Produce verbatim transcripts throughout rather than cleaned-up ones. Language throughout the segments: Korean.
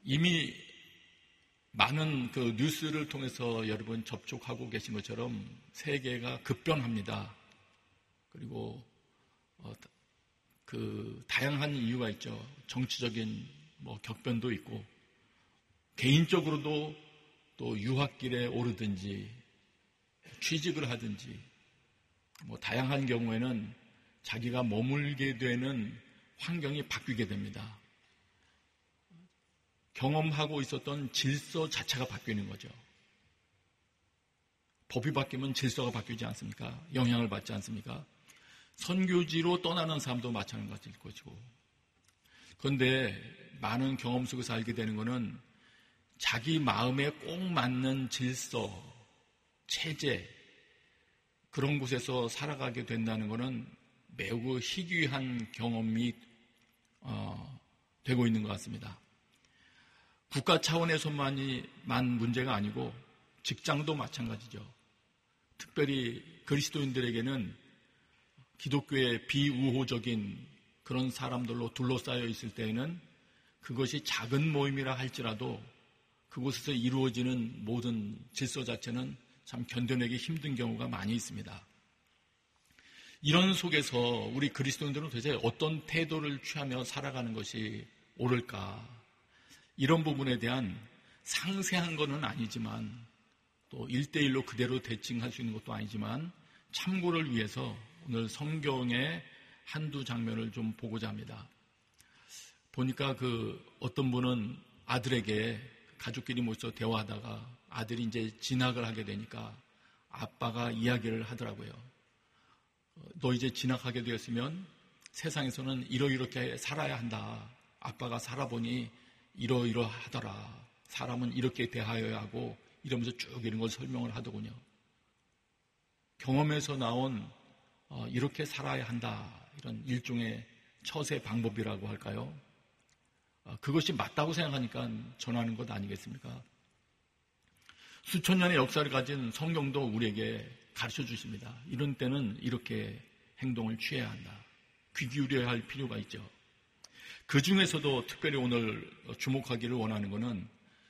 이미 많은 그 뉴스를 통해서 여러분 접촉하고 계신 것처럼 세계가 급변합니다. 그리고 어, 그 다양한 이유가 있죠. 정치적인 뭐 격변도 있고 개인적으로도 또 유학길에 오르든지 취직을 하든지 뭐 다양한 경우에는 자기가 머물게 되는 환경이 바뀌게 됩니다. 경험하고 있었던 질서 자체가 바뀌는 거죠. 법이 바뀌면 질서가 바뀌지 않습니까? 영향을 받지 않습니까? 선교지로 떠나는 사람도 마찬가지일 것이고. 그런데 많은 경험 속에서 알게 되는 것은 자기 마음에 꼭 맞는 질서, 체제, 그런 곳에서 살아가게 된다는 것은 매우 희귀한 경험이 어, 되고 있는 것 같습니다. 국가 차원에서만이 만 문제가 아니고 직장도 마찬가지죠. 특별히 그리스도인들에게는 기독교의 비우호적인 그런 사람들로 둘러싸여 있을 때에는 그것이 작은 모임이라 할지라도 그곳에서 이루어지는 모든 질서 자체는 참 견뎌내기 힘든 경우가 많이 있습니다. 이런 속에서 우리 그리스도인들은 도대체 어떤 태도를 취하며 살아가는 것이 옳을까? 이런 부분에 대한 상세한 것은 아니지만 또 일대일로 그대로 대칭할 수 있는 것도 아니지만 참고를 위해서 오늘 성경의 한두 장면을 좀 보고자 합니다. 보니까 그 어떤 분은 아들에게 가족끼리 모여서 대화하다가 아들이 이제 진학을 하게 되니까 아빠가 이야기를 하더라고요. 너 이제 진학하게 되었으면 세상에서는 이러이렇게 살아야 한다. 아빠가 살아보니 이러이러하더라. 사람은 이렇게 대하여야 하고 이러면서 쭉 이런 걸 설명을 하더군요. 경험에서 나온 어, 이렇게 살아야 한다. 이런 일종의 처세 방법이라고 할까요? 어, 그것이 맞다고 생각하니까 전하는 것 아니겠습니까? 수천 년의 역사를 가진 성경도 우리에게 가르쳐 주십니다. 이런 때는 이렇게 행동을 취해야 한다. 귀 기울여야 할 필요가 있죠. 그 중에서도 특별히 오늘 주목하기를 원하는 것은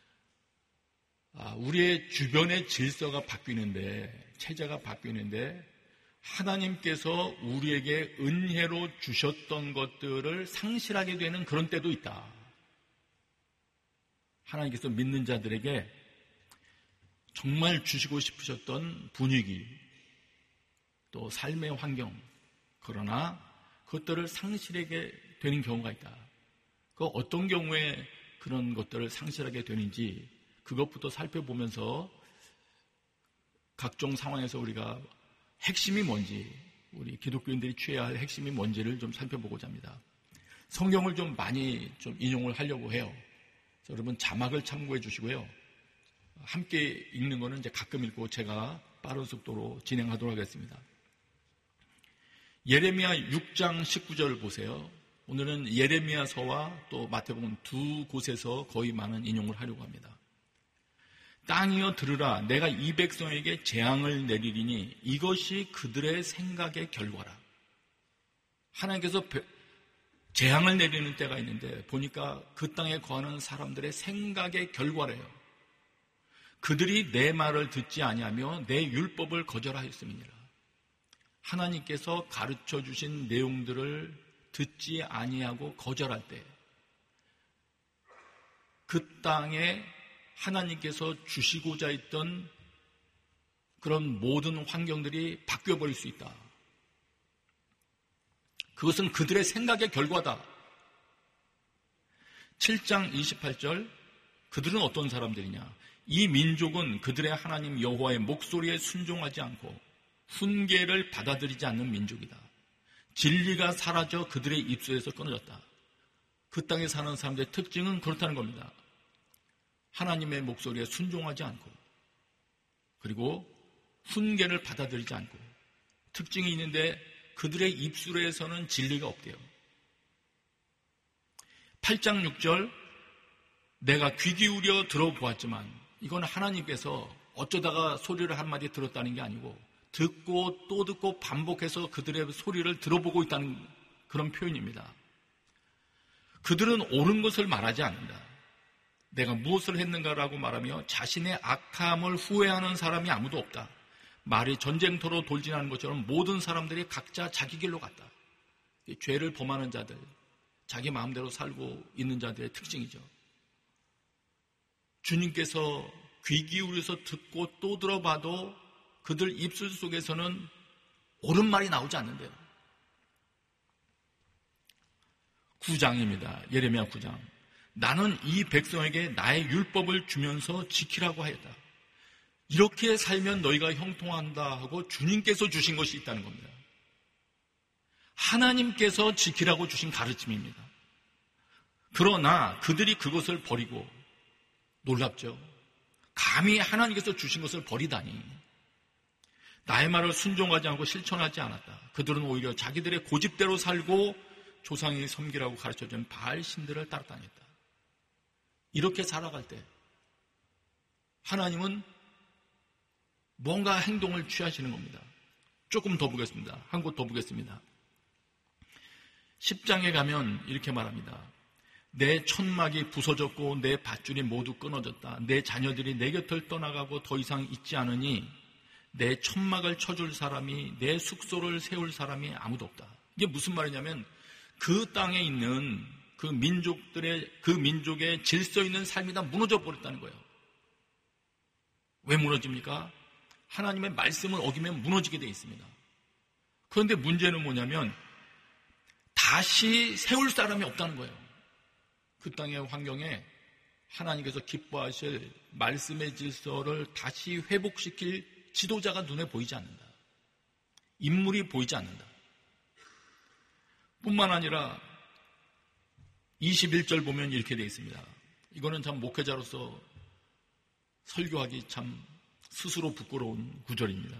우리의 주변의 질서가 바뀌는데, 체제가 바뀌는데 하나님께서 우리에게 은혜로 주셨던 것들을 상실하게 되는 그런 때도 있다. 하나님께서 믿는 자들에게 정말 주시고 싶으셨던 분위기, 또 삶의 환경, 그러나 그것들을 상실하게 되는 경우가 있다. 그 어떤 경우에 그런 것들을 상실하게 되는지 그것부터 살펴보면서 각종 상황에서 우리가 핵심이 뭔지, 우리 기독교인들이 취해야 할 핵심이 뭔지를 좀 살펴보고자 합니다. 성경을 좀 많이 좀 인용을 하려고 해요. 여러분 자막을 참고해 주시고요. 함께 읽는 거는 이제 가끔 읽고 제가 빠른 속도로 진행하도록 하겠습니다. 예레미야 육 장 십구 절 보세요. 오늘은 예레미야서와 또 마태복음 두 곳에서 거의 많은 인용을 하려고 합니다. 땅이여 들으라, 내가 이 백성에게 재앙을 내리리니 이것이 그들의 생각의 결과라. 하나님께서 재앙을 내리는 때가 있는데 보니까 그 땅에 거하는 사람들의 생각의 결과래요. 그들이 내 말을 듣지 아니하며 내 율법을 거절하였음이니라. 하나님께서 가르쳐 주신 내용들을 듣지 아니하고 거절할 때 그 땅에 하나님께서 주시고자 했던 그런 모든 환경들이 바뀌어버릴 수 있다. 그것은 그들의 생각의 결과다. 칠 장 이십팔 절, 그들은 어떤 사람들이냐? 이 민족은 그들의 하나님 여호와의 목소리에 순종하지 않고 훈계를 받아들이지 않는 민족이다. 진리가 사라져 그들의 입술에서 끊어졌다. 그 땅에 사는 사람들의 특징은 그렇다는 겁니다. 하나님의 목소리에 순종하지 않고, 그리고 훈계를 받아들이지 않고, 특징이 있는데 그들의 입술에서는 진리가 없대요. 팔 장 육 절, 내가 귀 기울여 들어보았지만, 이건 하나님께서 어쩌다가 소리를 한마디 들었다는 게 아니고 듣고 또 듣고 반복해서 그들의 소리를 들어보고 있다는 그런 표현입니다. 그들은 옳은 것을 말하지 않는다. 내가 무엇을 했는가라고 말하며 자신의 악함을 후회하는 사람이 아무도 없다. 말이 전쟁터로 돌진하는 것처럼 모든 사람들이 각자 자기 길로 갔다. 죄를 범하는 자들, 자기 마음대로 살고 있는 자들의 특징이죠. 주님께서 귀 기울여서 듣고 또 들어봐도 그들 입술 속에서는 옳은 말이 나오지 않는데요. 구 장입니다. 예레미야 구 장. 나는 이 백성에게 나의 율법을 주면서 지키라고 하였다. 이렇게 살면 너희가 형통한다 하고 주님께서 주신 것이 있다는 겁니다. 하나님께서 지키라고 주신 가르침입니다. 그러나 그들이 그것을 버리고, 놀랍죠? 감히 하나님께서 주신 것을 버리다니. 나의 말을 순종하지 않고 실천하지 않았다. 그들은 오히려 자기들의 고집대로 살고 조상이 섬기라고 가르쳐준 바알 신들을 따라다녔다. 이렇게 살아갈 때 하나님은 뭔가 행동을 취하시는 겁니다. 조금 더 보겠습니다. 한 곳 더 보겠습니다. 십 장에 가면 이렇게 말합니다. 내 천막이 부서졌고 내 밧줄이 모두 끊어졌다. 내 자녀들이 내 곁을 떠나가고 더 이상 있지 않으니 내 천막을 쳐줄 사람이, 내 숙소를 세울 사람이 아무도 없다. 이게 무슨 말이냐면 그 땅에 있는 그 민족들의, 그 민족의 질서 있는 삶이 다 무너져 버렸다는 거예요. 왜 무너집니까? 하나님의 말씀을 어기면 무너지게 되어 있습니다. 그런데 문제는 뭐냐면 다시 세울 사람이 없다는 거예요. 그 땅의 환경에 하나님께서 기뻐하실 말씀의 질서를 다시 회복시킬 지도자가 눈에 보이지 않는다. 인물이 보이지 않는다. 뿐만 아니라 이십일 절 보면 이렇게 되어 있습니다. 이거는 참 목회자로서 설교하기 참 스스로 부끄러운 구절입니다.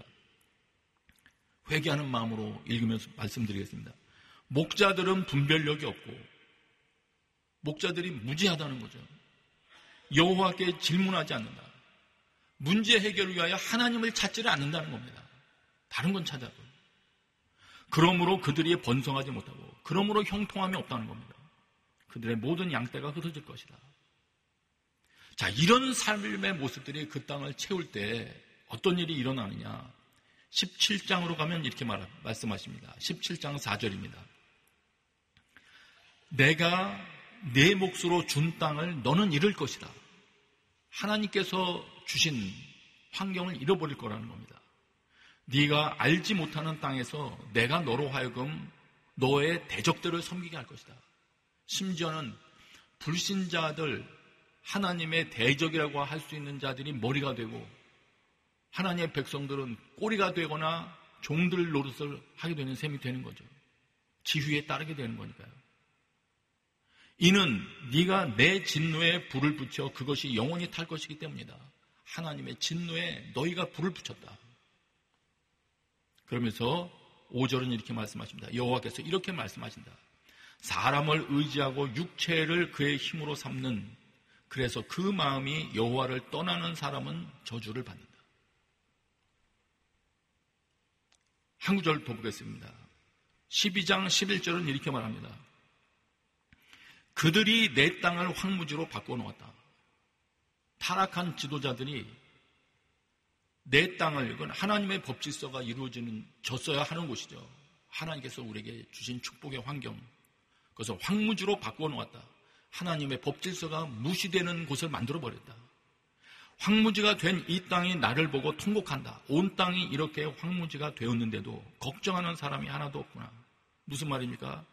회개하는 마음으로 읽으면서 말씀드리겠습니다. 목자들은 분별력이 없고 목자들이 무지하다는 거죠. 여호와께 질문하지 않는다. 문제 해결을 위하여 하나님을 찾지를 않는다는 겁니다. 다른 건 찾아도. 그러므로 그들이 번성하지 못하고 그러므로 형통함이 없다는 겁니다. 그들의 모든 양떼가 흩어질 것이다. 자, 이런 삶의 모습들이 그 땅을 채울 때 어떤 일이 일어나느냐. 십칠 장으로 가면 이렇게 말, 말씀하십니다. 십칠 장 사 절입니다. 내가 내 몫으로 준 땅을 너는 잃을 것이다. 하나님께서 주신 환경을 잃어버릴 거라는 겁니다. 네가 알지 못하는 땅에서 내가 너로 하여금 너의 대적들을 섬기게 할 것이다. 심지어는 불신자들, 하나님의 대적이라고 할 수 있는 자들이 머리가 되고 하나님의 백성들은 꼬리가 되거나 종들 노릇을 하게 되는 셈이 되는 거죠. 지휘에 따르게 되는 거니까요. 이는 네가 내 진노에 불을 붙여 그것이 영원히 탈 것이기 때문이다. 하나님의 진노에 너희가 불을 붙였다. 그러면서 오 절은 이렇게 말씀하십니다. 여호와께서 이렇게 말씀하신다. 사람을 의지하고 육체를 그의 힘으로 삼는, 그래서 그 마음이 여호와를 떠나는 사람은 저주를 받는다. 한 구절 더 보겠습니다. 십이 장 십일 절은 이렇게 말합니다. 그들이 내 땅을 황무지로 바꿔놓았다. 타락한 지도자들이 내 땅을, 이건 하나님의 법질서가 이루어지는, 졌어야 하는 곳이죠. 하나님께서 우리에게 주신 축복의 환경, 그것을 황무지로 바꿔놓았다. 하나님의 법질서가 무시되는 곳을 만들어버렸다. 황무지가 된 이 땅이 나를 보고 통곡한다. 온 땅이 이렇게 황무지가 되었는데도 걱정하는 사람이 하나도 없구나. 무슨 말입니까?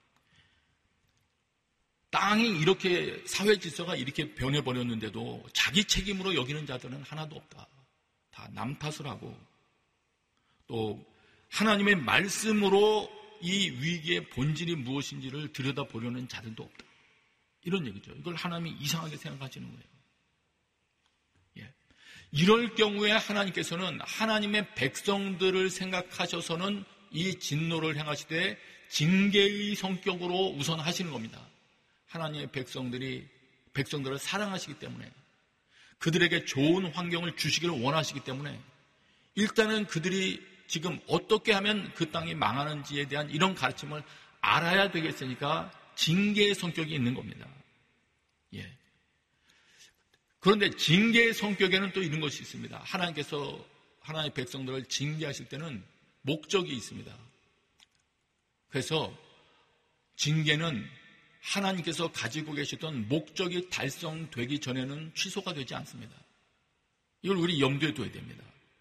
땅이 이렇게, 사회 질서가 이렇게 변해버렸는데도 자기 책임으로 여기는 자들은 하나도 없다. 다 남 탓을 하고 또 하나님의 말씀으로 이 위기의 본질이 무엇인지를 들여다보려는 자들도 없다. 이런 얘기죠. 이걸 하나님이 이상하게 생각하시는 거예요. 예. 이럴 경우에 하나님께서는 하나님의 백성들을 생각하셔서는 이 진노를 행하시되 징계의 성격으로 우선 하시는 겁니다. 하나님의 백성들이 백성들을 사랑하시기 때문에, 그들에게 좋은 환경을 주시기를 원하시기 때문에 일단은 그들이 지금 어떻게 하면 그 땅이 망하는지에 대한 이런 가르침을 알아야 되겠으니까 징계의 성격이 있는 겁니다. 예. 그런데 징계의 성격에는 또 이런 것이 있습니다. 하나님께서 하나님의 백성들을 징계하실 때는 목적이 있습니다. 그래서 징계는 하나님께서 가지고 계시던 목적이 달성되기 전에는 취소가 되지 않습니다. 이걸 우리 염두에 둬야 됩니다.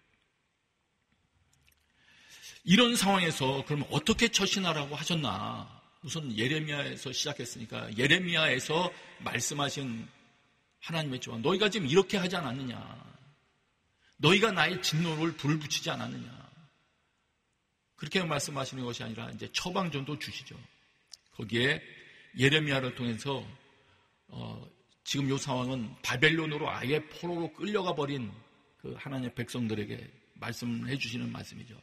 이런 상황에서 그럼 어떻게 처신하라고 하셨나? 우선 예레미야에서 시작했으니까 예레미야에서 말씀하신 하나님의 조언, 너희가 지금 이렇게 하지 않았느냐? 너희가 나의 진노를 불을 붙이지 않았느냐? 그렇게 말씀하시는 것이 아니라 이제 처방전도 주시죠. 거기에 예레미야를 통해서 어, 지금 이 상황은 바벨론으로 아예 포로로 끌려가 버린 그 하나님의 백성들에게 말씀해 주시는 말씀이죠.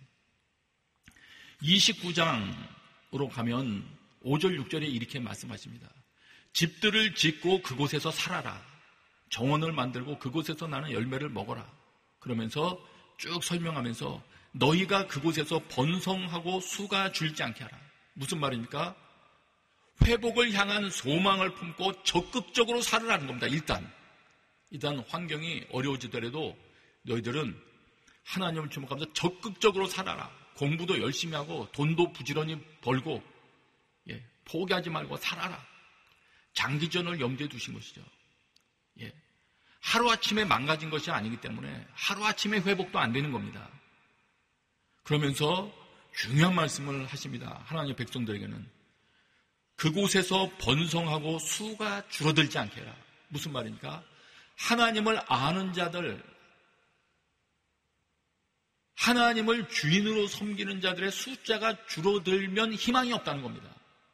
이십구 장으로 가면 오 절 육 절에 이렇게 말씀하십니다. 집들을 짓고 그곳에서 살아라. 정원을 만들고 그곳에서 나는 열매를 먹어라. 그러면서 쭉 설명하면서 너희가 그곳에서 번성하고 수가 줄지 않게 하라. 무슨 말입니까? 회복을 향한 소망을 품고 적극적으로 살으라는 겁니다. 일단 일단 환경이 어려워지더라도 너희들은 하나님을 주목하면서 적극적으로 살아라. 공부도 열심히 하고 돈도 부지런히 벌고 예, 포기하지 말고 살아라. 장기전을 염두에 두신 것이죠. 예, 하루아침에 망가진 것이 아니기 때문에 하루아침에 회복도 안 되는 겁니다. 그러면서 중요한 말씀을 하십니다. 하나님의 백성들에게는 그곳에서 번성하고 수가 줄어들지 않게 해라. 무슨 말입니까? 하나님을 아는 자들, 하나님을 주인으로 섬기는 자들의 숫자가 줄어들면 희망이 없다는 겁니다.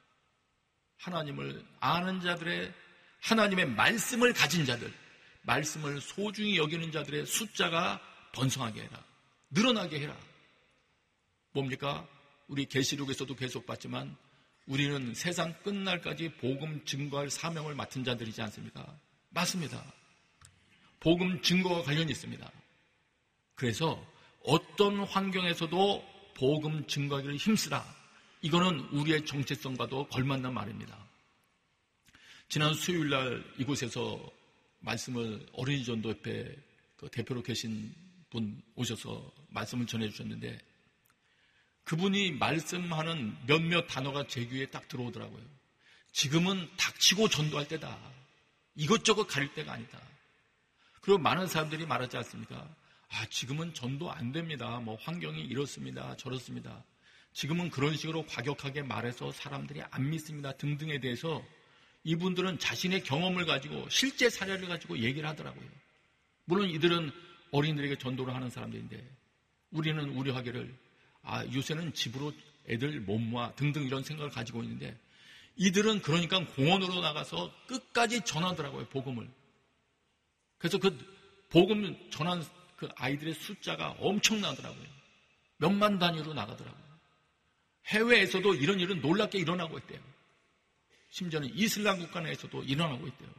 하나님을 아는 자들의, 하나님의 말씀을 가진 자들, 말씀을 소중히 여기는 자들의 숫자가 번성하게 해라. 늘어나게 해라. 뭡니까? 우리 계시록에서도 계속 봤지만 우리는 세상 끝날까지 복음 증거할 사명을 맡은 자들이지 않습니까? 맞습니다. 복음 증거와 관련이 있습니다. 그래서 어떤 환경에서도 복음 증거하기를 힘쓰라. 이거는 우리의 정체성과도 걸맞는 말입니다. 지난 수요일 날 이곳에서 말씀을 어린이 전도협회 그 대표로 계신 분 오셔서 말씀을 전해주셨는데 그분이 말씀하는 몇몇 단어가 제 귀에 딱 들어오더라고요. 지금은 닥치고 전도할 때다. 이것저것 가릴 때가 아니다. 그리고 많은 사람들이 말하지 않습니까? 아, 지금은 전도 안 됩니다. 뭐 환경이 이렇습니다. 저렇습니다. 지금은 그런 식으로 과격하게 말해서 사람들이 안 믿습니다. 등등에 대해서 이분들은 자신의 경험을 가지고 실제 사례를 가지고 얘기를 하더라고요. 물론 이들은 어린이들에게 전도를 하는 사람들인데 우리는 우려하기를 아, 요새는 집으로 애들 못 모아 등등 이런 생각을 가지고 있는데 이들은 그러니까 공원으로 나가서 끝까지 전하더라고요. 복음을. 그래서 그 복음 전한 그 아이들의 숫자가 엄청나더라고요. 몇만 단위로 나가더라고요. 해외에서도 이런 일은 놀랍게 일어나고 있대요. 심지어는 이슬람 국가 내에서도 일어나고 있대요.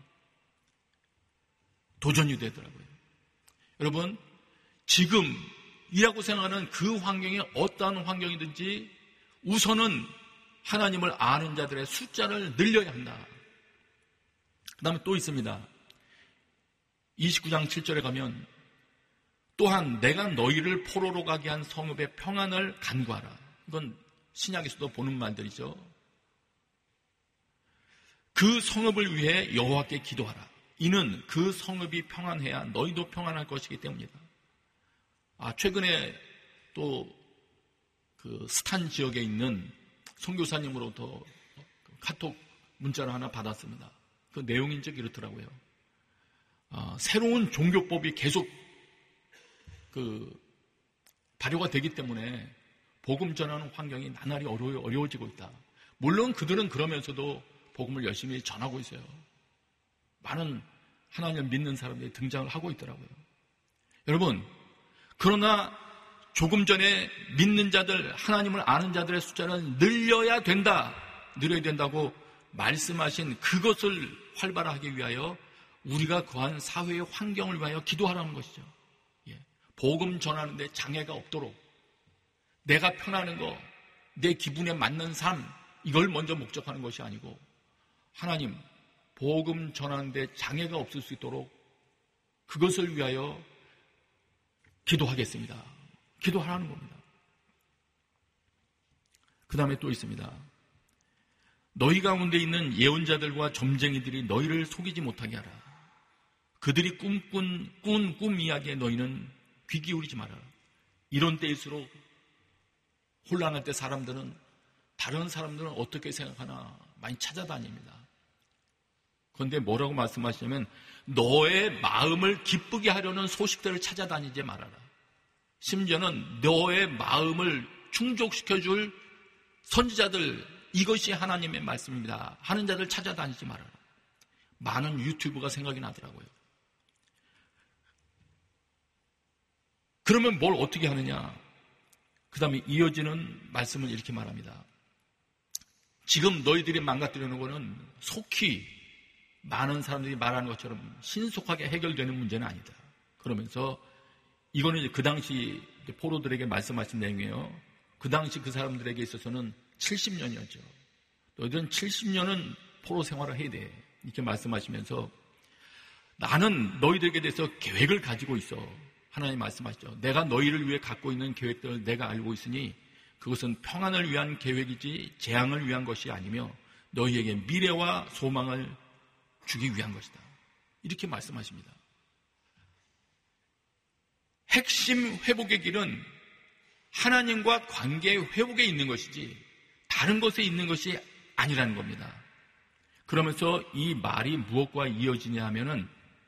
도전이 되더라고요. 여러분, 지금이라고 생각하는 그 환경이 어떠한 환경이든지 우선은 하나님을 아는 자들의 숫자를 늘려야 한다. 그 다음에 또 있습니다. 이십구 장 칠 절에 가면 또한 내가 너희를 포로로 가게 한 성읍의 평안을 간구하라. 이건 신약에서도 보는 말들이죠. 그 성읍을 위해 여호와께 기도하라. 이는 그 성읍이 평안해야 너희도 평안할 것이기 때문이다. 아, 최근에 또 그 스탄 지역에 있는 선교사님으로부터 카톡 문자를 하나 받았습니다. 그 내용인 즉 이렇더라고요. 아, 새로운 종교법이 계속 그 발효가 되기 때문에 복음 전하는 환경이 나날이 어려워, 어려워지고 있다. 물론 그들은 그러면서도 복음을 열심히 전하고 있어요. 많은 하나님을 믿는 사람들이 등장을 하고 있더라고요. 여러분, 그러나 조금 전에 믿는 자들, 하나님을 아는 자들의 숫자는 늘려야 된다. 늘려야 된다고 말씀하신 그것을 활발하기 위하여 우리가 거한 사회의 환경을 위하여 기도하라는 것이죠. 예. 복음 전하는데 장애가 없도록 내가 편하는 거, 내 기분에 맞는 삶, 이걸 먼저 목적하는 것이 아니고 하나님, 복음 전하는데 장애가 없을 수 있도록 그것을 위하여 기도하겠습니다. 기도하라는 겁니다. 그 다음에 또 있습니다. 너희 가운데 있는 예언자들과 점쟁이들이 너희를 속이지 못하게 하라. 그들이 꿈꾼 꾼 꿈 이야기에 너희는 귀 기울이지 마라. 이런 때일수록 혼란할 때 사람들은 다른 사람들은 어떻게 생각하나 많이 찾아다닙니다. 그런데 뭐라고 말씀하시냐면 너의 마음을 기쁘게 하려는 소식들을 찾아다니지 말아라. 심지어는 너의 마음을 충족시켜줄 선지자들, 이것이 하나님의 말씀입니다 하는 자들 찾아다니지 말아라. 많은 유튜브가 생각이 나더라고요. 그러면 뭘 어떻게 하느냐? 그 다음에 이어지는 말씀을 이렇게 말합니다. 지금 너희들이 망가뜨리는 것은 속히 많은 사람들이 말하는 것처럼 신속하게 해결되는 문제는 아니다. 그러면서 이거는 이제 그 당시 포로들에게 말씀하신 내용이에요. 그 당시 그 사람들에게 있어서는 칠십 년이었죠. 너희들은 칠십 년은 포로 생활을 해야 돼. 이렇게 말씀하시면서 나는 너희들에게 대해서 계획을 가지고 있어. 하나님 말씀하시죠. 내가 너희를 위해 갖고 있는 계획들을 내가 알고 있으니 그것은 평안을 위한 계획이지 재앙을 위한 것이 아니며 너희에게 미래와 소망을 주기 위한 것이다. 이렇게 말씀하십니다. 핵심 회복의 길은 하나님과 관계의 회복에 있는 것이지 다른 것에 있는 것이 아니라는 겁니다. 그러면서 이 말이 무엇과 이어지냐 하면은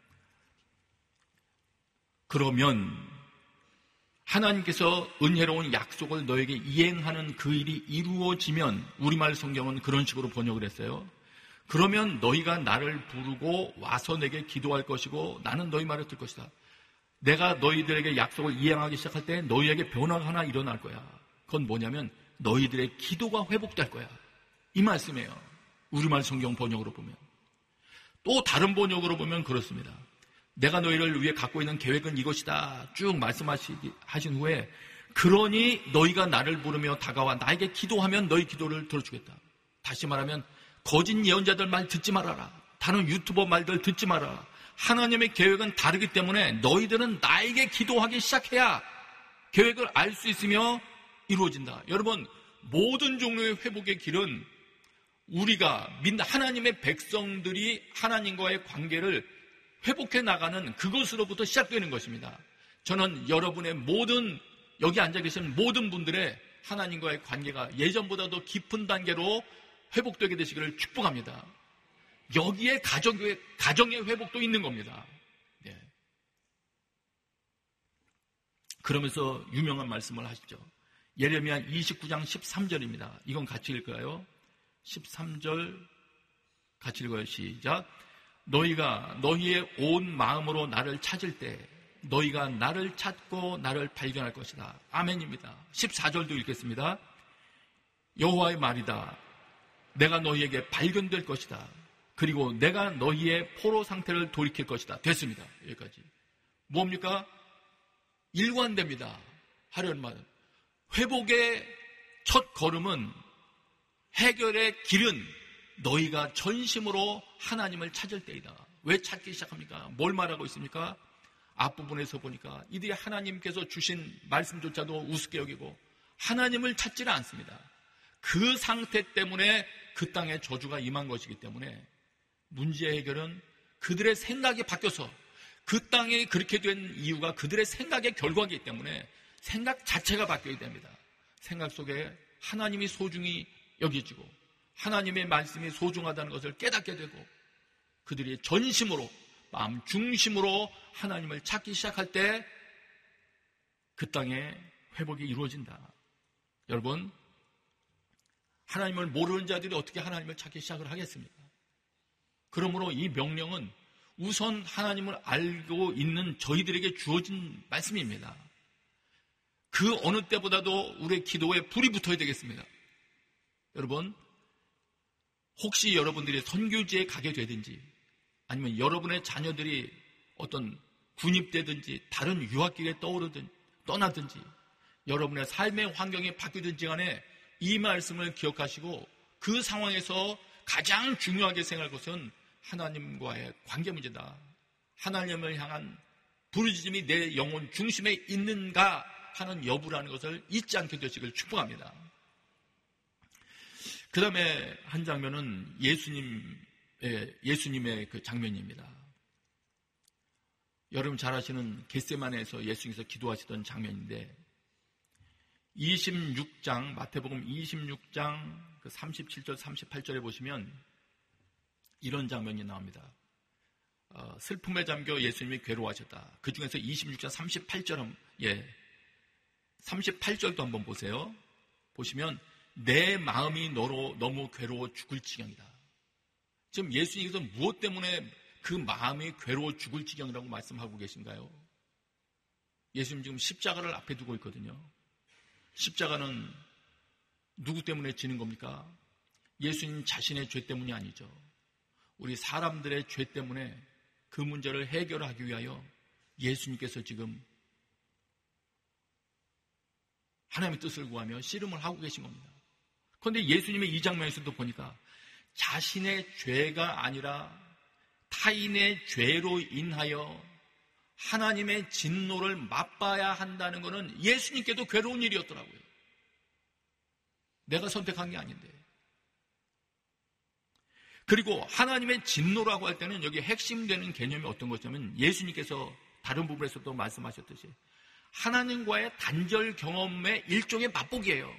그러면 하나님께서 은혜로운 약속을 너에게 이행하는 그 일이 이루어지면, 우리말 성경은 그런 식으로 번역을 했어요. 그러면 너희가 나를 부르고 와서 내게 기도할 것이고 나는 너희 말을 들 것이다. 내가 너희들에게 약속을 이행하기 시작할 때 너희에게 변화가 하나 일어날 거야. 그건 뭐냐면 너희들의 기도가 회복될 거야. 이 말씀이에요. 우리말 성경 번역으로 보면. 또 다른 번역으로 보면 그렇습니다. 내가 너희를 위해 갖고 있는 계획은 이것이다. 쭉 말씀하신 후에 그러니 너희가 나를 부르며 다가와 나에게 기도하면 너희 기도를 들어주겠다. 다시 말하면 거짓 예언자들 말 듣지 말아라. 다른 유튜버 말들 듣지 말아라. 하나님의 계획은 다르기 때문에 너희들은 나에게 기도하기 시작해야 계획을 알 수 있으며 이루어진다. 여러분, 모든 종류의 회복의 길은 우리가 믿는 하나님의 백성들이 하나님과의 관계를 회복해 나가는 그것으로부터 시작되는 것입니다. 저는 여러분의 모든, 여기 앉아 계신 모든 분들의 하나님과의 관계가 예전보다도 깊은 단계로 회복되게 되시기를 축복합니다. 여기에 가정의, 가정의 회복도 있는 겁니다. 네. 그러면서 유명한 말씀을 하시죠. 예레미야 이십구 장 십삼 절입니다. 이건 같이 읽을까요? 십삼 절 같이 읽어요. 시작. 너희가 너희의 온 마음으로 나를 찾을 때 너희가 나를 찾고 나를 발견할 것이다. 아멘입니다. 십사 절도 읽겠습니다. 여호와의 말이다. 내가 너희에게 발견될 것이다. 그리고 내가 너희의 포로 상태를 돌이킬 것이다. 됐습니다. 여기까지. 뭡니까? 일관됩니다. 하려는 말은. 회복의 첫 걸음은, 해결의 길은 너희가 전심으로 하나님을 찾을 때이다. 왜 찾기 시작합니까? 뭘 말하고 있습니까? 앞부분에서 보니까 이들이 하나님께서 주신 말씀조차도 우습게 여기고 하나님을 찾지를 않습니다. 그 상태 때문에 그 땅에 저주가 임한 것이기 때문에 문제의 해결은 그들의 생각이 바뀌어서, 그 땅이 그렇게 된 이유가 그들의 생각의 결과이기 때문에 생각 자체가 바뀌어야 됩니다. 생각 속에 하나님이 소중히 여겨지고 하나님의 말씀이 소중하다는 것을 깨닫게 되고 그들이 전심으로, 마음 중심으로 하나님을 찾기 시작할 때 그 땅에 회복이 이루어진다. 여러분, 하나님을 모르는 자들이 어떻게 하나님을 찾기 시작을 하겠습니까? 그러므로 이 명령은 우선 하나님을 알고 있는 저희들에게 주어진 말씀입니다. 그 어느 때보다도 우리의 기도에 불이 붙어야 되겠습니다. 여러분, 혹시 여러분들이 선교지에 가게 되든지 아니면 여러분의 자녀들이 어떤 군입되든지 다른 유학길에 떠오르든 떠나든지 여러분의 삶의 환경이 바뀌든지 간에 이 말씀을 기억하시고 그 상황에서 가장 중요하게 생각할 것은 하나님과의 관계 문제다. 하나님을 향한 부르짖음이 내 영혼 중심에 있는가 하는 여부라는 것을 잊지 않게 되시길 축복합니다. 그 다음에 한 장면은 예수님의, 예수님의 그 장면입니다. 여러분 잘 아시는 겟세마네에서 예수님께서 기도하시던 장면인데, 이십육 장, 마태복음 이십육 장 그 삼십칠 절, 삼십팔 절에 보시면 이런 장면이 나옵니다. 어, 슬픔에 잠겨 예수님이 괴로워하셨다. 그 중에서 이십육 장 삼십팔 절, 예, 삼십팔 절도 한번 보세요. 보시면 내 마음이 너로 너무 괴로워 죽을 지경이다. 지금 예수님께서 무엇 때문에 그 마음이 괴로워 죽을 지경이라고 말씀하고 계신가요? 예수님 지금 십자가를 앞에 두고 있거든요. 십자가는 누구 때문에 지는 겁니까? 예수님 자신의 죄 때문이 아니죠. 우리 사람들의 죄 때문에 그 문제를 해결하기 위하여 예수님께서 지금 하나님의 뜻을 구하며 씨름을 하고 계신 겁니다. 그런데 예수님의 이 장면에서도 보니까 자신의 죄가 아니라 타인의 죄로 인하여 하나님의 진노를 맛봐야 한다는 것은 예수님께도 괴로운 일이었더라고요. 내가 선택한 게 아닌데. 그리고 하나님의 진노라고 할 때는 여기 핵심되는 개념이 어떤 것이냐면, 예수님께서 다른 부분에서도 말씀하셨듯이 하나님과의 단절 경험의 일종의 맛보기예요.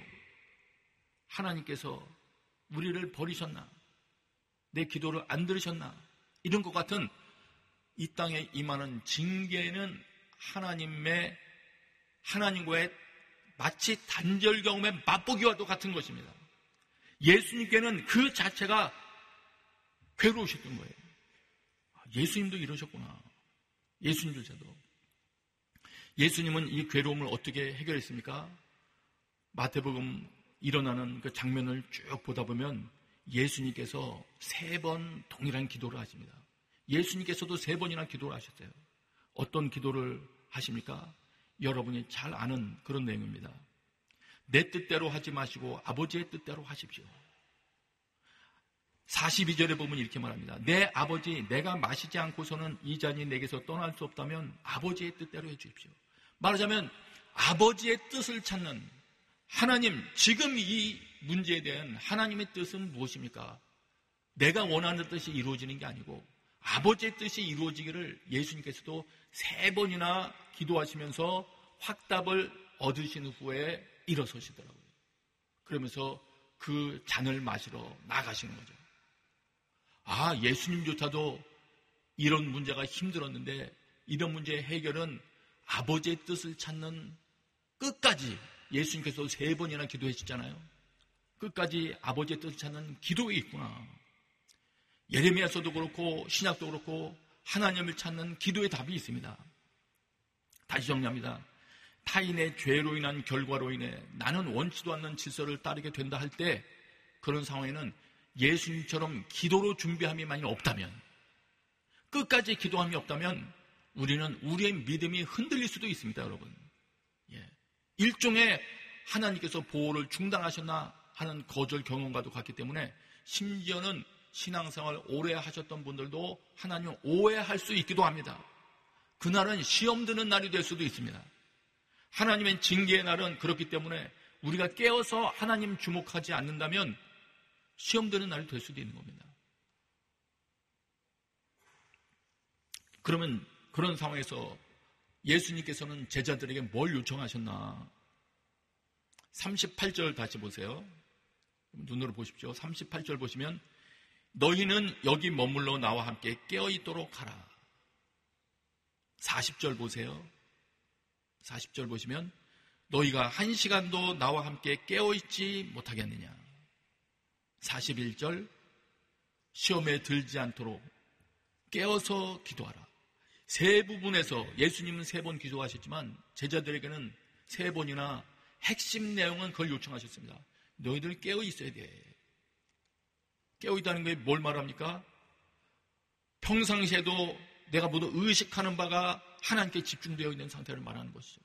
하나님께서 우리를 버리셨나? 내 기도를 안 들으셨나? 이런 것 같은 이 땅에 임하는 징계는 하나님의, 하나님과의 마치 단절 경험의 맛보기와도 같은 것입니다. 예수님께는 그 자체가 괴로우셨던 거예요. 예수님도 이러셨구나. 예수님조차도. 예수님은 이 괴로움을 어떻게 해결했습니까? 마태복음 일어나는 그 장면을 쭉 보다 보면 예수님께서 세 번 동일한 기도를 하십니다. 예수님께서도 세 번이나 기도를 하셨어요. 어떤 기도를 하십니까? 여러분이 잘 아는 그런 내용입니다. 내 뜻대로 하지 마시고 아버지의 뜻대로 하십시오. 사십이 절에 보면 이렇게 말합니다. 내 아버지, 내가 마시지 않고서는 이 잔이 내게서 떠날 수 없다면 아버지의 뜻대로 해주십시오. 말하자면 아버지의 뜻을 찾는 하나님, 지금 이 문제에 대한 하나님의 뜻은 무엇입니까? 내가 원하는 뜻이 이루어지는 게 아니고 아버지의 뜻이 이루어지기를 예수님께서도 세 번이나 기도하시면서 확답을 얻으신 후에 일어서시더라고요. 그러면서 그 잔을 마시러 나가시는 거죠. 아, 예수님조차도 이런 문제가 힘들었는데 이런 문제의 해결은 아버지의 뜻을 찾는 끝까지, 예수님께서 세 번이나 기도하셨잖아요. 끝까지 아버지의 뜻을 찾는 기도에 있구나. 예레미야서도 그렇고 신약도 그렇고 하나님을 찾는 기도의 답이 있습니다. 다시 정리합니다. 타인의 죄로 인한 결과로 인해 나는 원치도 않는 질서를 따르게 된다 할 때, 그런 상황에는 예수님처럼 기도로 준비함이 만약 없다면, 끝까지 기도함이 없다면 우리는 우리의 믿음이 흔들릴 수도 있습니다, 여러분. 예. 일종의 하나님께서 보호를 중단하셨나 하는 거절 경험과도 같기 때문에, 심지어는 신앙생활 오래 하셨던 분들도 하나님을 오해할 수 있기도 합니다. 그날은 시험 드는 날이 될 수도 있습니다. 하나님의 징계의 날은 그렇기 때문에 우리가 깨어서 하나님 주목하지 않는다면 시험 드는 날이 될 수도 있는 겁니다. 그러면 그런 상황에서 예수님께서는 제자들에게 뭘 요청하셨나? 삼십팔 절 다시 보세요. 눈으로 보십시오. 삼십팔 절 보시면 너희는 여기 머물러 나와 함께 깨어있도록 하라. 사십 절 보세요. 사십 절 보시면 너희가 한 시간도 나와 함께 깨어있지 못하겠느냐. 사십일 절 시험에 들지 않도록 깨어서 기도하라. 세 부분에서 예수님은 세 번 기도하셨지만 제자들에게는 세 번이나 핵심 내용은 그걸 요청하셨습니다. 너희들 깨어있어야 돼. 깨어있다는 게 뭘 말합니까? 평상시에도 내가 모두 의식하는 바가 하나님께 집중되어 있는 상태를 말하는 것이죠.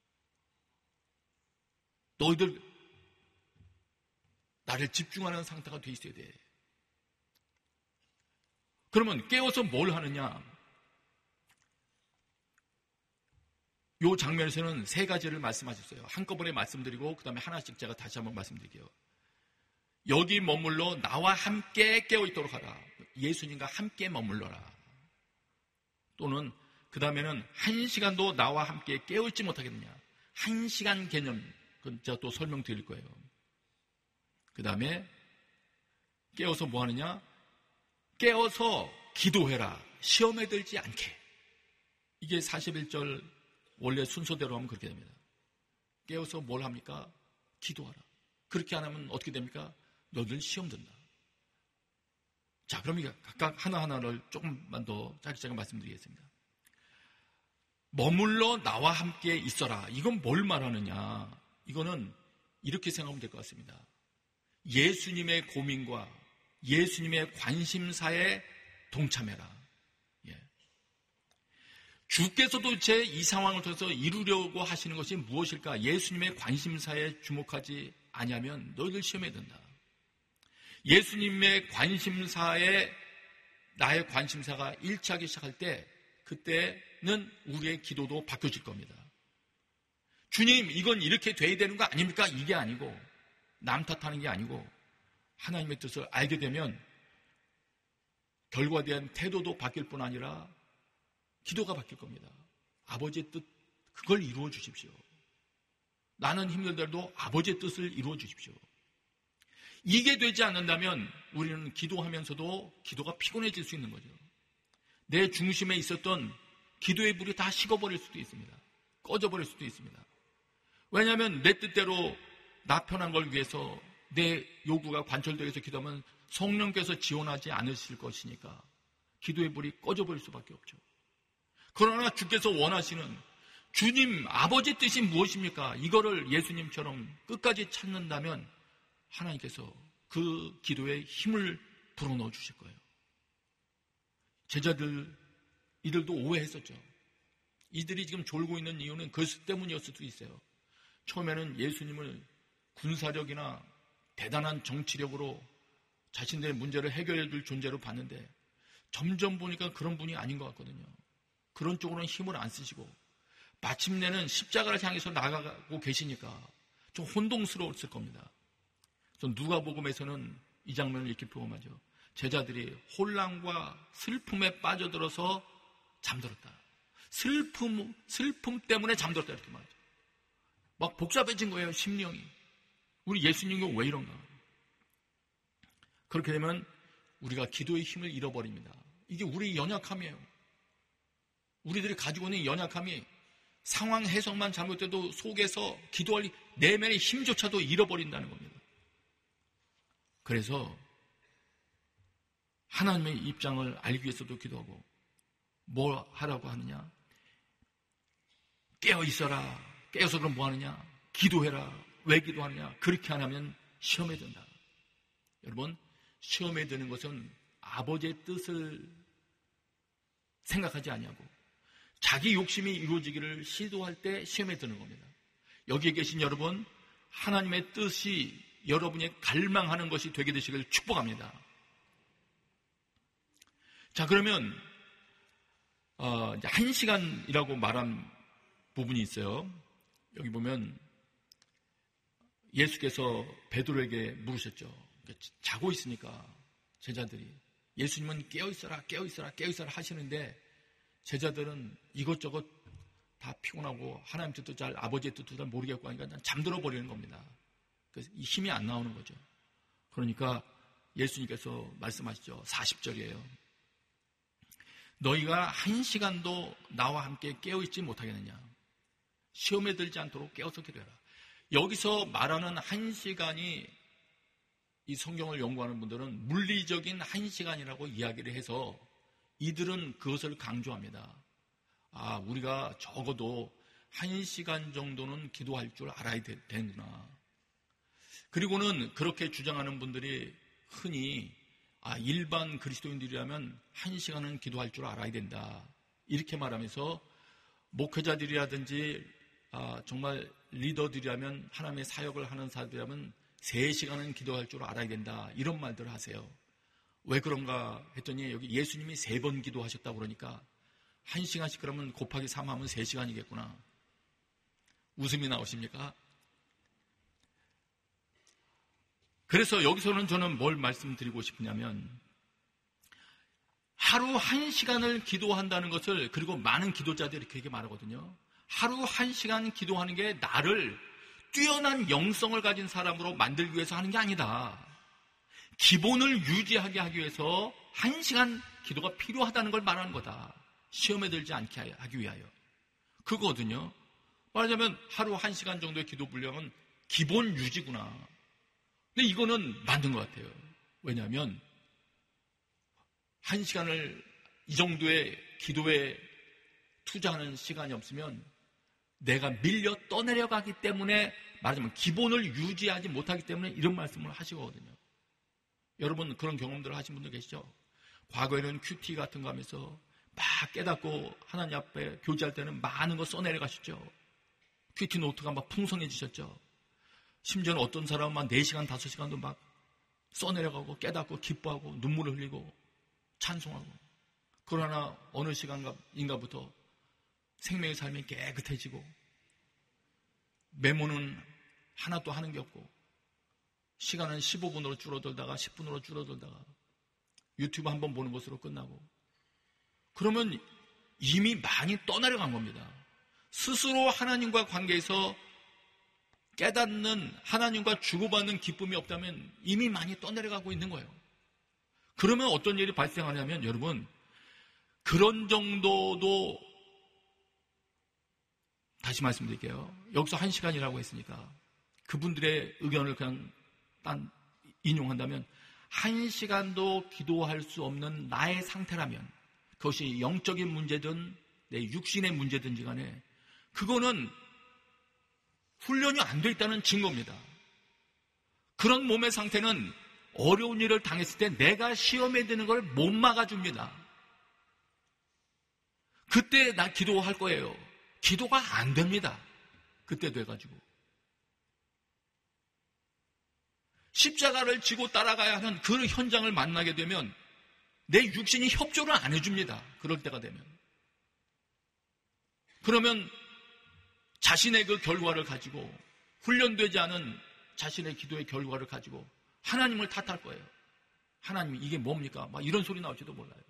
너희들 나를 집중하는 상태가 돼 있어야 돼. 그러면 깨워서 뭘 하느냐? 이 장면에서는 세 가지를 말씀하셨어요. 한꺼번에 말씀드리고 그 다음에 하나씩 제가 다시 한번 말씀드릴게요. 여기 머물러 나와 함께 깨어있도록 하라. 예수님과 함께 머물러라. 또는 그 다음에는 한 시간도 나와 함께 깨어있지 못하겠느냐. 한 시간 개념, 그건 제가 또 설명드릴 거예요. 그 다음에 깨어서 뭐 하느냐? 깨어서 기도해라. 시험에 들지 않게. 이게 사십일 절 원래 순서대로 하면 그렇게 됩니다. 깨어서 뭘 합니까? 기도하라. 그렇게 안 하면 어떻게 됩니까? 너희들 시험 든다. 자, 그럼 이거 각각 하나하나를 조금만 더 짧게 제가 말씀드리겠습니다. 머물러 나와 함께 있어라. 이건 뭘 말하느냐? 이거는 이렇게 생각하면 될 것 같습니다. 예수님의 고민과 예수님의 관심사에 동참해라. 예. 주께서도 제 이 상황을 통해서 이루려고 하시는 것이 무엇일까? 예수님의 관심사에 주목하지 아니하면 너희들 시험에 든다. 예수님의 관심사에 나의 관심사가 일치하기 시작할 때 그때는 우리의 기도도 바뀌어질 겁니다. 주님, 이건 이렇게 돼야 되는 거 아닙니까? 이게 아니고 남 탓하는 게 아니고 하나님의 뜻을 알게 되면 결과에 대한 태도도 바뀔 뿐 아니라 기도가 바뀔 겁니다. 아버지의 뜻, 그걸 이루어 주십시오. 나는 힘들더라도 아버지의 뜻을 이루어 주십시오. 이게 되지 않는다면 우리는 기도하면서도 기도가 피곤해질 수 있는 거죠. 내 중심에 있었던 기도의 불이 다 식어버릴 수도 있습니다. 꺼져버릴 수도 있습니다. 왜냐하면 내 뜻대로 나 편한 걸 위해서 내 요구가 관철되기 위해서 기도하면 성령께서 지원하지 않으실 것이니까 기도의 불이 꺼져버릴 수밖에 없죠. 그러나 주께서 원하시는 주님 아버지 뜻이 무엇입니까? 이거를 예수님처럼 끝까지 찾는다면 하나님께서 그 기도에 힘을 불어넣어 주실 거예요. 제자들, 이들도 오해했었죠. 이들이 지금 졸고 있는 이유는 그것 때문이었을 수도 있어요. 처음에는 예수님을 군사력이나 대단한 정치력으로 자신들의 문제를 해결해 줄 존재로 봤는데 점점 보니까 그런 분이 아닌 것 같거든요. 그런 쪽으로는 힘을 안 쓰시고 마침내는 십자가를 향해서 나아가고 계시니까 좀 혼동스러웠을 겁니다. 누가복음에서는 이 장면을 이렇게 표현하죠. 제자들이 혼란과 슬픔에 빠져들어서 잠들었다. 슬픔, 슬픔 때문에 잠들었다 이렇게 말하죠. 막 복잡해진 거예요, 심령이. 우리 예수님이 왜 이런가? 그렇게 되면 우리가 기도의 힘을 잃어버립니다. 이게 우리의 연약함이에요. 우리들이 가지고 있는 연약함이 상황 해석만 잘못돼도 속에서 기도할 내면의 힘조차도 잃어버린다는 겁니다. 그래서 하나님의 입장을 알기 위해서도 기도하고 뭐 하라고 하느냐? 깨어 있어라. 깨어서 그럼 뭐 하느냐? 기도해라. 왜 기도하느냐? 그렇게 안 하면 시험에 든다. 여러분, 시험에 드는 것은 아버지의 뜻을 생각하지 아니하고 자기 욕심이 이루어지기를 시도할 때 시험에 드는 겁니다. 여기에 계신 여러분, 하나님의 뜻이 여러분이 갈망하는 것이 되게 되시길 축복합니다. 자, 그러면 어, 이제 한 시간이라고 말한 부분이 있어요. 여기 보면 예수께서 베드로에게 물으셨죠. 자고 있으니까 제자들이 예수님은 깨어있어라 깨어있어라 깨어있어라 하시는데 제자들은 이것저것 다 피곤하고 하나님 뜻도 잘 아버지의 뜻도 잘 모르겠고 하니까 잠들어 버리는 겁니다. 그래서 이 힘이 안 나오는 거죠. 그러니까 예수님께서 말씀하시죠. 사십 절이에요. 너희가 한 시간도 나와 함께 깨어있지 못하겠느냐? 시험에 들지 않도록 깨어서 기도해라. 여기서 말하는 한 시간이 이 성경을 연구하는 분들은 물리적인 한 시간이라고 이야기를 해서 이들은 그것을 강조합니다. 아, 우리가 적어도 한 시간 정도는 기도할 줄 알아야 되는구나. 그리고는 그렇게 주장하는 분들이 흔히 아, 일반 그리스도인들이라면 한 시간은 기도할 줄 알아야 된다. 이렇게 말하면서 목회자들이라든지 아, 정말 리더들이라면 하나님의 사역을 하는 사람들이라면 세 시간은 기도할 줄 알아야 된다. 이런 말들을 하세요. 왜 그런가 했더니 여기 예수님이 세 번 기도하셨다고 그러니까 한 시간씩 그러면 곱하기 삼 하면 세 시간이겠구나. 웃음이 나오십니까? 그래서 여기서는 저는 뭘 말씀드리고 싶으냐면 하루 한 시간을 기도한다는 것을, 그리고 많은 기도자들이 그렇게 말하거든요. 하루 한 시간 기도하는 게 나를 뛰어난 영성을 가진 사람으로 만들기 위해서 하는 게 아니다. 기본을 유지하게 하기 위해서 한 시간 기도가 필요하다는 걸 말하는 거다. 시험에 들지 않게 하기 위하여. 그거거든요. 말하자면 하루 한 시간 정도의 기도 분량은 기본 유지구나. 근데 이거는 맞는 것 같아요. 왜냐하면 한 시간을 이 정도의 기도에 투자하는 시간이 없으면 내가 밀려 떠내려가기 때문에, 말하자면 기본을 유지하지 못하기 때문에 이런 말씀을 하시거든요. 여러분 그런 경험들을 하신 분들 계시죠? 과거에는 큐티 같은 거 하면서 막 깨닫고 하나님 앞에 교제할 때는 많은 거 써내려가셨죠. 큐티 노트가 막 풍성해지셨죠. 심지어는 어떤 사람은 막 네 시간, 다섯 시간도 막 써내려가고 깨닫고 기뻐하고 눈물을 흘리고 찬송하고. 그러나 어느 시간인가부터 생명의 삶이 깨끗해지고 메모는 하나도 하는 게 없고 시간은 십오 분으로 줄어들다가 십 분으로 줄어들다가 유튜브 한번 보는 것으로 끝나고, 그러면 이미 많이 떠나려간 겁니다. 스스로 하나님과 관계에서 깨닫는, 하나님과 주고받는 기쁨이 없다면 이미 많이 떠내려가고 있는 거예요. 그러면 어떤 일이 발생하냐면, 여러분 그런 정도도, 다시 말씀드릴게요. 여기서 한 시간이라고 했으니까 그분들의 의견을 그냥 딴 인용한다면 한 시간도 기도할 수 없는 나의 상태라면, 그것이 영적인 문제든 내 육신의 문제든지 간에 그거는 훈련이 안 돼 있다는 증거입니다. 그런 몸의 상태는 어려운 일을 당했을 때 내가 시험에 드는 걸 못 막아줍니다. 그때 나 기도할 거예요. 기도가 안 됩니다. 그때 돼가지고. 십자가를 지고 따라가야 하는 그 현장을 만나게 되면 내 육신이 협조를 안 해줍니다. 그럴 때가 되면. 그러면 자신의 그 결과를 가지고, 훈련되지 않은 자신의 기도의 결과를 가지고 하나님을 탓할 거예요. 하나님이 이게 뭡니까? 막 이런 소리 나올지도 몰라요.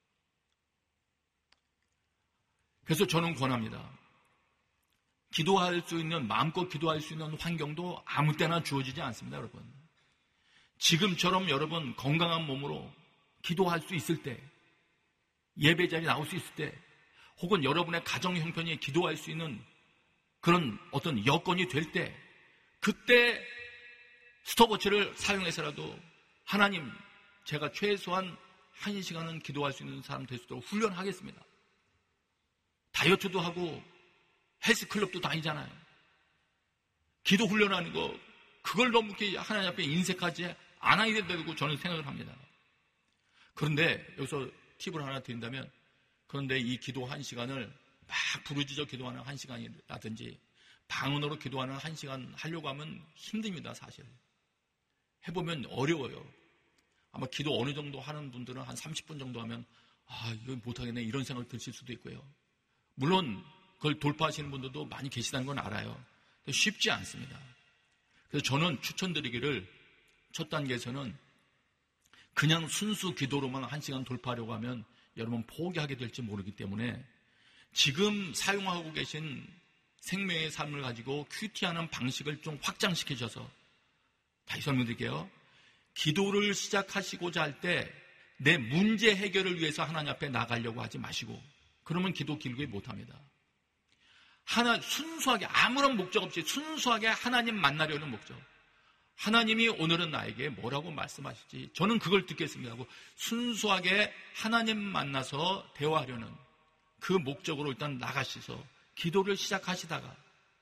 그래서 저는 권합니다. 기도할 수 있는, 마음껏 기도할 수 있는 환경도 아무 때나 주어지지 않습니다, 여러분. 지금처럼 여러분 건강한 몸으로 기도할 수 있을 때, 예배 자리에 나올 수 있을 때, 혹은 여러분의 가정 형편이 기도할 수 있는 그런 어떤 여건이 될 때, 그때 스톱워치를 사용해서라도 하나님, 제가 최소한 한 시간은 기도할 수 있는 사람 될 수 있도록 훈련하겠습니다. 다이어트도 하고 헬스클럽도 다니잖아요. 기도 훈련하는 거, 그걸 너무 이렇게 하나님 앞에 인색하지 않아야 된다고 저는 생각을 합니다. 그런데 여기서 팁을 하나 드린다면, 그런데 이 기도 한 시간을 막 부르짖어 기도하는 한 시간이라든지 방언으로 기도하는 한 시간 하려고 하면 힘듭니다, 사실. 해보면 어려워요. 아마 기도 어느 정도 하는 분들은 한 삼십 분 정도 하면 아, 이거 못하겠네, 이런 생각을 드실 수도 있고요. 물론 그걸 돌파하시는 분들도 많이 계시다는 건 알아요. 쉽지 않습니다. 그래서 저는 추천드리기를, 첫 단계에서는 그냥 순수 기도로만 한 시간 돌파하려고 하면 여러분 포기하게 될지 모르기 때문에 지금 사용하고 계신 생명의 삶을 가지고 큐티하는 방식을 좀 확장시키셔서, 다시 설명드릴게요. 기도를 시작하시고자 할 때 내 문제 해결을 위해서 하나님 앞에 나가려고 하지 마시고, 그러면 기도 길게 못합니다. 하나, 순수하게, 아무런 목적 없이 순수하게 하나님 만나려는 목적. 하나님이 오늘은 나에게 뭐라고 말씀하실지 저는 그걸 듣겠습니다 하고 순수하게 하나님 만나서 대화하려는 그 목적으로 일단 나가셔서 기도를 시작하시다가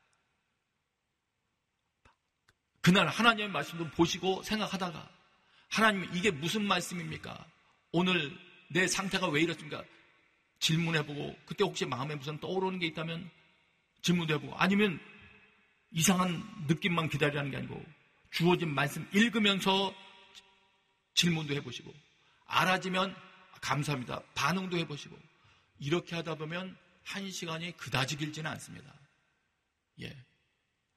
그날 하나님의 말씀도 보시고 생각하다가, 하나님 이게 무슨 말씀입니까? 오늘 내 상태가 왜 이렇습니까? 질문해보고, 그때 혹시 마음에 무슨 떠오르는 게 있다면 질문도 해보고, 아니면 이상한 느낌만 기다리라는 게 아니고 주어진 말씀 읽으면서 질문도 해보시고, 알아지면 감사합니다 반응도 해보시고, 이렇게 하다 보면 한 시간이 그다지 길지는 않습니다. 예.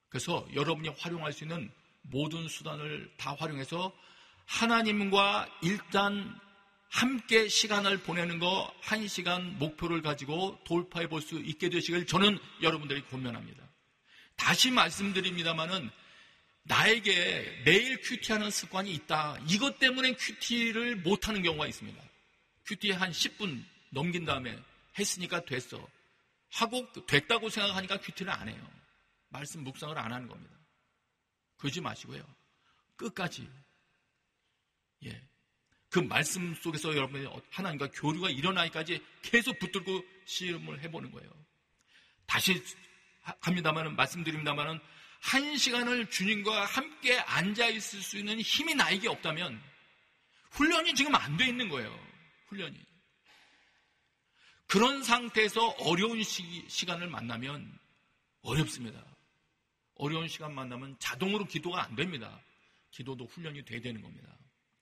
그래서 여러분이 활용할 수 있는 모든 수단을 다 활용해서 하나님과 일단 함께 시간을 보내는 거 한 시간 목표를 가지고 돌파해 볼 수 있게 되시길 저는 여러분들이 권면합니다. 다시 말씀드립니다마는 나에게 매일 큐티하는 습관이 있다. 이것 때문에 큐티를 못하는 경우가 있습니다. 큐티 한 십 분 넘긴 다음에 했으니까 됐어. 하고 됐다고 생각하니까 큐티를 안 해요. 말씀 묵상을 안 하는 겁니다. 그러지 마시고요. 끝까지. 예. 그 말씀 속에서 여러분이 하나님과 교류가 일어나기까지 계속 붙들고 시험을 해보는 거예요. 다시 합니다만은, 말씀드립니다만은, 한 시간을 주님과 함께 앉아있을 수 있는 힘이 나에게 없다면, 훈련이 지금 안 돼 있는 거예요. 훈련이. 그런 상태에서 어려운 시, 시간을 만나면 어렵습니다. 어려운 시간 만나면 자동으로 기도가 안 됩니다. 기도도 훈련이 돼야 되는 겁니다.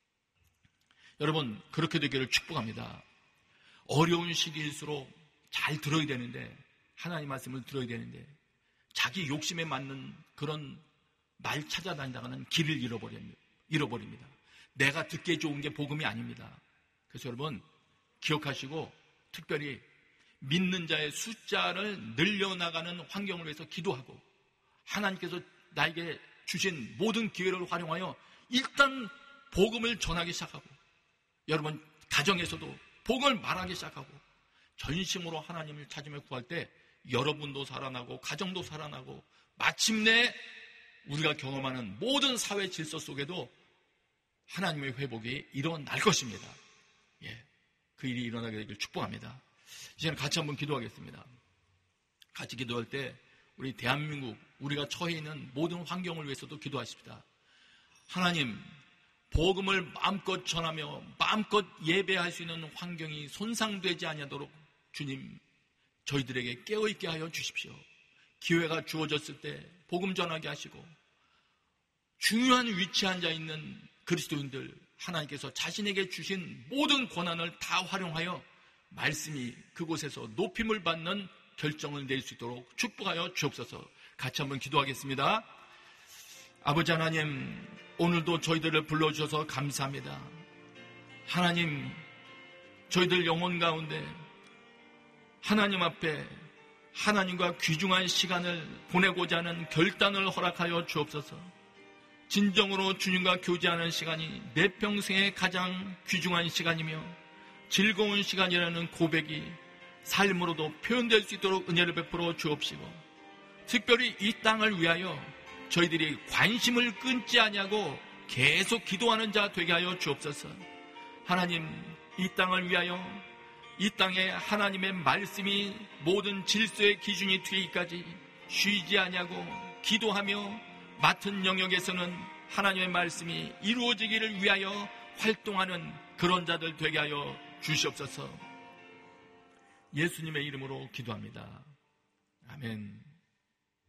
여러분, 그렇게 되기를 축복합니다. 어려운 시기일수록 잘 들어야 되는데, 하나님 말씀을 들어야 되는데, 자기 욕심에 맞는 그런 말 찾아다니다가는 길을 잃어버립니다. 잃어버립니다. 내가 듣기에 좋은 게 복음이 아닙니다. 그래서 여러분, 기억하시고, 특별히 믿는 자의 숫자를 늘려나가는 환경을 위해서 기도하고, 하나님께서 나에게 주신 모든 기회를 활용하여 일단 복음을 전하기 시작하고, 여러분 가정에서도 복음을 말하기 시작하고, 전심으로 하나님을 찾으며 구할 때 여러분도 살아나고 가정도 살아나고, 마침내 우리가 경험하는 모든 사회 질서 속에도 하나님의 회복이 일어날 것입니다. 예, 그 일이 일어나게 되길 축복합니다. 이제는 같이 한번 기도하겠습니다. 같이 기도할 때 우리 대한민국, 우리가 처해 있는 모든 환경을 위해서도 기도하십시다. 하나님, 복음을 마음껏 전하며 마음껏 예배할 수 있는 환경이 손상되지 아니하도록 주님, 저희들에게 깨어있게 하여 주십시오. 기회가 주어졌을 때 복음 전하게 하시고, 중요한 위치에 앉아 있는 그리스도인들, 하나님께서 자신에게 주신 모든 권한을 다 활용하여 말씀이 그곳에서 높임을 받는 결정을 내릴 수 있도록 축복하여 주옵소서. 같이 한번 기도하겠습니다. 아버지 하나님, 오늘도 저희들을 불러주셔서 감사합니다. 하나님, 저희들 영혼 가운데 하나님 앞에 하나님과 귀중한 시간을 보내고자 하는 결단을 허락하여 주옵소서. 진정으로 주님과 교제하는 시간이 내 평생의 가장 귀중한 시간이며 즐거운 시간이라는 고백이 삶으로도 표현될 수 있도록 은혜를 베풀어 주옵시고, 특별히 이 땅을 위하여 저희들이 관심을 끊지 아니하고 계속 기도하는 자 되게 하여 주옵소서. 하나님, 이 땅을 위하여 이 땅에 하나님의 말씀이 모든 질서의 기준이 되기까지 쉬지 아니하고 기도하며 맡은 영역에서는 하나님의 말씀이 이루어지기를 위하여 활동하는 그런 자들 되게 하여 주시옵소서. 예수님의 이름으로 기도합니다. 아멘.